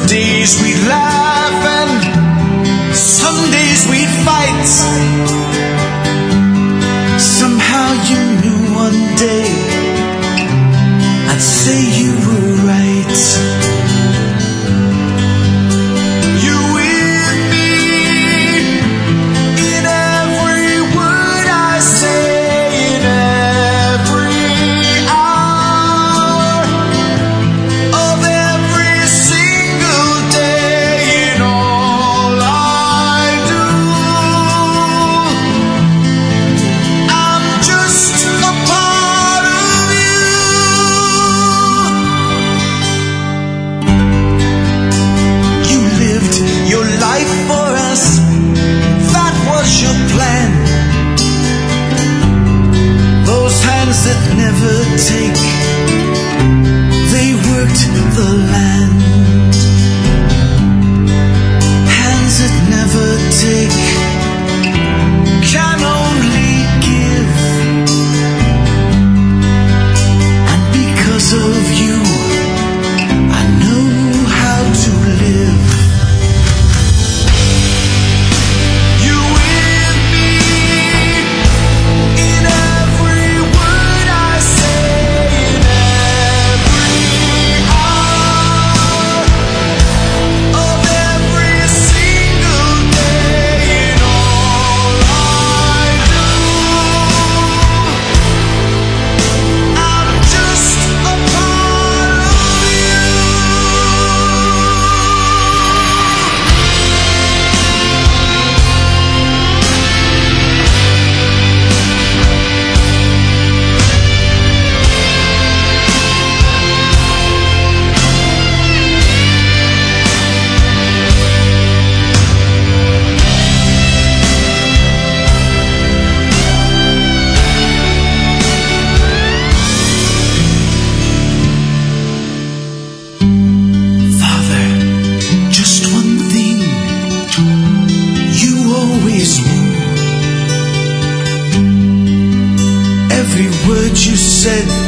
days we'd laugh and some days we'd fight. Somehow you knew one day I'd say you were right. You're with me in every word I say, in every hour of every single day, in all I do. I'm just a part of you. You lived your life for us, that was your plan. Those hands that never take, they worked the land. Hands that never take can only give. And because of you, I know how to live. You with me in every word I say, in every hour of every single day, in all I do. I'm just a part of you. Father, just one thing you always knew. Every word you said